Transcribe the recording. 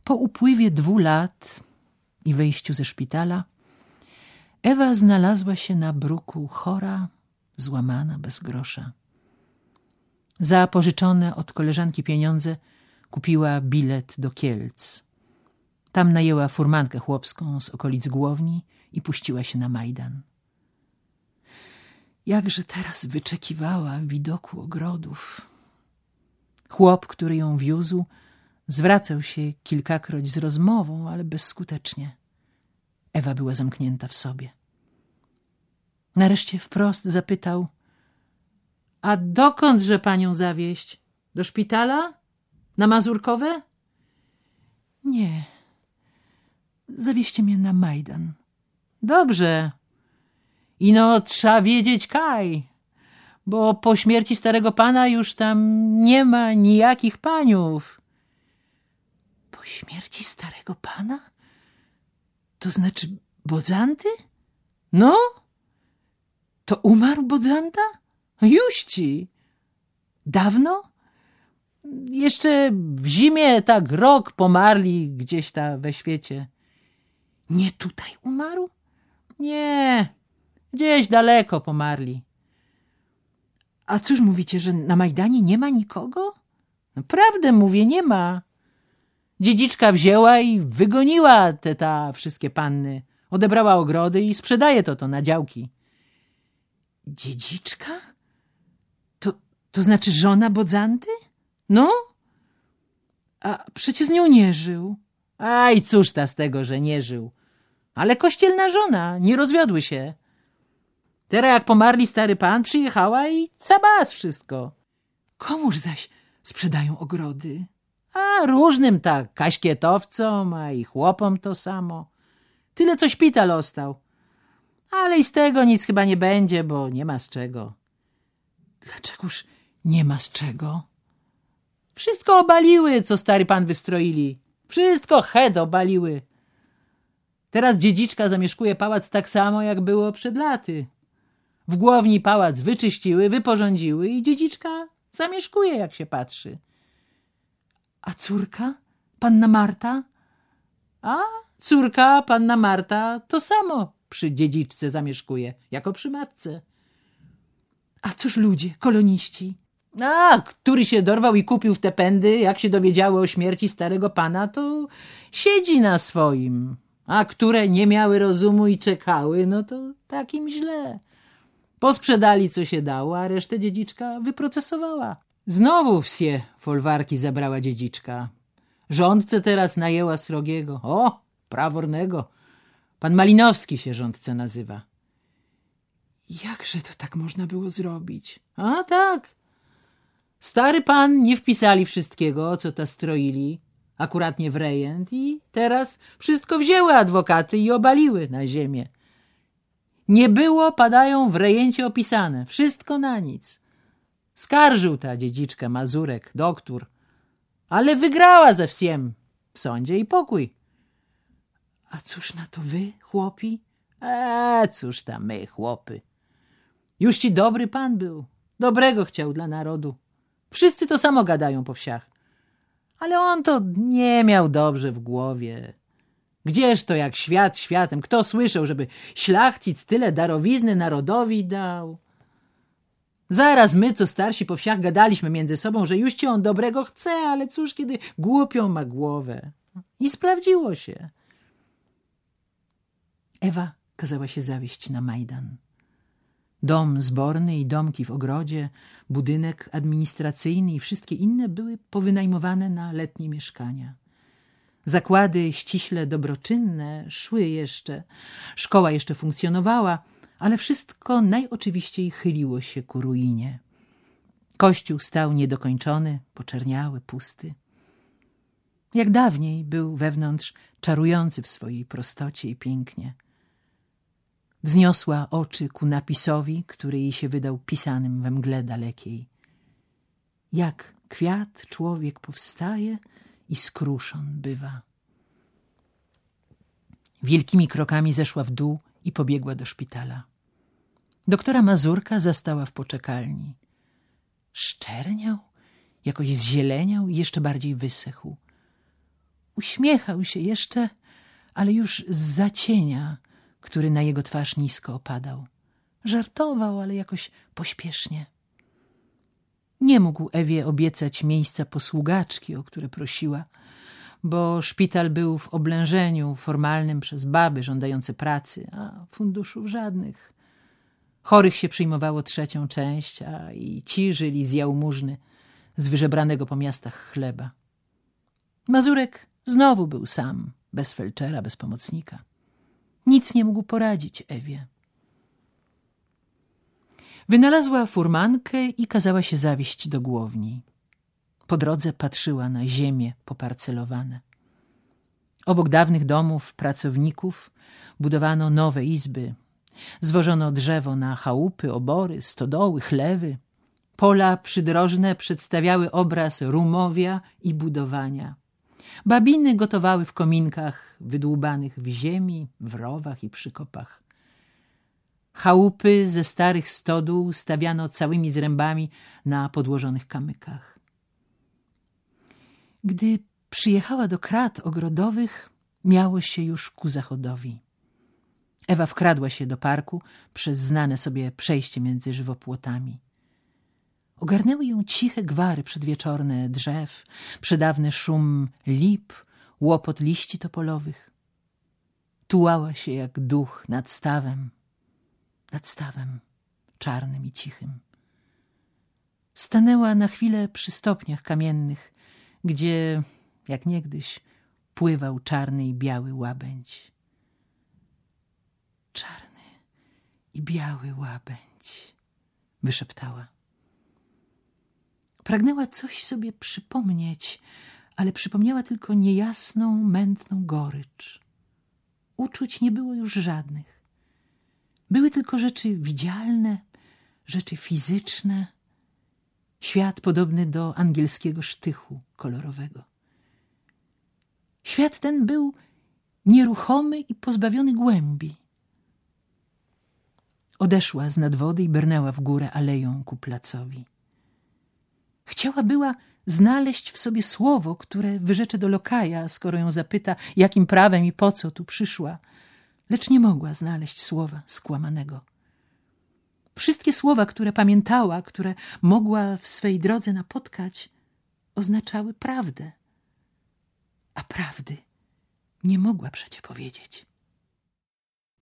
Po upływie 2 lat i wyjściu ze szpitala Ewa znalazła się na bruku chora, złamana, bez grosza. Za pożyczone od koleżanki pieniądze kupiła bilet do Kielc. Tam najęła furmankę chłopską z okolic Głowni i puściła się na Majdan. Jakże teraz wyczekiwała widoku ogrodów. Chłop, który ją wiózł, zwracał się kilkakroć z rozmową, ale bezskutecznie. Ewa była zamknięta w sobie. Nareszcie wprost zapytał: a dokądże panią zawieźć? Do szpitala? Na Mazurkowe? Nie. Zawieźcie mnie na Majdan. Dobrze. Ino trzeba wiedzieć kaj, bo po śmierci starego pana już tam nie ma nijakich paniów. Po śmierci starego pana? To znaczy Bodzanty? No? To umarł Bodzanta? Juści. Dawno? Jeszcze w zimie tak rok pomarli gdzieś ta we świecie. Nie tutaj umarł? Nie, gdzieś daleko pomarli. A cóż mówicie, że na Majdanie nie ma nikogo? Prawdę mówię, nie ma. Dziedziczka wzięła i wygoniła te wszystkie panny. Odebrała ogrody i sprzedaje to na działki. Dziedziczka? To znaczy żona Bodzanty? No? A przecież z nią nie żył. Aj, cóż ta z tego, że nie żył. Ale kościelna żona, nie rozwiodły się. Teraz jak pomarli stary pan, przyjechała i cabas wszystko. Komuż zaś sprzedają ogrody? A różnym tak, kaśkietowcom, a i chłopom to samo. Tyle co szpital ostał. Ale i z tego nic chyba nie będzie, bo nie ma z czego. Dlaczegoż nie ma z czego? Wszystko obaliły, co stary pan wystroili. Wszystko obaliły. Teraz dziedziczka zamieszkuje pałac tak samo, jak było przed laty. W Głowni pałac wyczyściły, wyporządziły i dziedziczka zamieszkuje, jak się patrzy. A córka? Panna Marta? A córka, panna Marta, to samo przy dziedziczce zamieszkuje, jako przy matce. A cóż ludzie, koloniści? A, który się dorwał i kupił w te pędy, jak się dowiedziały o śmierci starego pana, to siedzi na swoim. A które nie miały rozumu i czekały, no to takim źle. Posprzedali, co się dało, a resztę dziedziczka wyprocesowała. Znowu wsie folwarki zabrała dziedziczka. Rządcę teraz najęła srogiego. O, prawornego. Pan Malinowski się rządcę nazywa. Jakże to tak można było zrobić? A tak. Stary pan nie wpisali wszystkiego, co ta stroili, akuratnie w rejent i teraz wszystko wzięły adwokaty i obaliły na ziemię. Nie było, padają w rejencie opisane. Wszystko na nic. Skarżył ta dziedziczka Mazurek, doktor, ale wygrała ze wsiem w sądzie i pokój. A cóż na to wy, chłopi? Cóż tam my, chłopy. Już ci dobry pan był. Dobrego chciał dla narodu. Wszyscy to samo gadają po wsiach. Ale on to nie miał dobrze w głowie. Gdzież to jak świat światem? Kto słyszał, żeby szlachcic tyle darowizny narodowi dał? Zaraz my, co starsi po wsiach, gadaliśmy między sobą, że już ci on dobrego chce, ale cóż, kiedy głupią ma głowę. I sprawdziło się. Ewa kazała się zawieźć na Majdan. Dom zborny i domki w ogrodzie, budynek administracyjny i wszystkie inne były powynajmowane na letnie mieszkania. Zakłady ściśle dobroczynne szły jeszcze, szkoła jeszcze funkcjonowała, ale wszystko najoczywiściej chyliło się ku ruinie. Kościół stał niedokończony, poczerniały, pusty. Jak dawniej był wewnątrz czarujący w swojej prostocie i pięknie. Wzniosła oczy ku napisowi, który jej się wydał pisanym we mgle dalekiej. Jak kwiat człowiek powstaje i skruszon bywa. Wielkimi krokami zeszła w dół i pobiegła do szpitala. Doktora Mazurka zastała w poczekalni. Szczerniał, jakoś zzieleniał i jeszcze bardziej wysechł. Uśmiechał się jeszcze, ale już zza cienia, który na jego twarz nisko opadał. Żartował, ale jakoś pośpiesznie. Nie mógł Ewie obiecać miejsca posługaczki, o które prosiła, bo szpital był w oblężeniu formalnym przez baby żądające pracy, a funduszów żadnych. Chorych się przyjmowało 3. część, a i ci żyli z jałmużny, z wyżebranego po miastach chleba. Mazurek znowu był sam, bez felczera, bez pomocnika. Nic nie mógł poradzić Ewie. Wynalazła furmankę i kazała się zawieźć do Głowni. Po drodze patrzyła na ziemie poparcelowane. Obok dawnych domów pracowników budowano nowe izby. Zwożono drzewo na chałupy, obory, stodoły, chlewy. Pola przydrożne przedstawiały obraz rumowia i budowania. Babiny gotowały w kominkach wydłubanych w ziemi, w rowach i przykopach. Chałupy ze starych stodół stawiano całymi zrębami na podłożonych kamykach. Gdy przyjechała do krat ogrodowych, miało się już ku zachodowi. Ewa wkradła się do parku przez znane sobie przejście między żywopłotami. Ogarnęły ją ciche gwary przedwieczorne drzew, przedawny szum lip, łopot liści topolowych. Tułała się jak duch nad stawem czarnym i cichym. Stanęła na chwilę przy stopniach kamiennych, gdzie, jak niegdyś, pływał czarny i biały łabędź. Czarny i biały łabędź, wyszeptała. Pragnęła coś sobie przypomnieć, ale przypomniała tylko niejasną, mętną gorycz. Uczuć nie było już żadnych. Były tylko rzeczy widzialne, rzeczy fizyczne, świat podobny do angielskiego sztychu kolorowego. Świat ten był nieruchomy i pozbawiony głębi. Odeszła z nad wody i brnęła w górę aleją ku placowi. Chciała była znaleźć w sobie słowo, które wyrzecze do lokaja, skoro ją zapyta, jakim prawem i po co tu przyszła, lecz nie mogła znaleźć słowa skłamanego. Wszystkie słowa, które pamiętała, które mogła w swej drodze napotkać, oznaczały prawdę, a prawdy nie mogła przecie powiedzieć.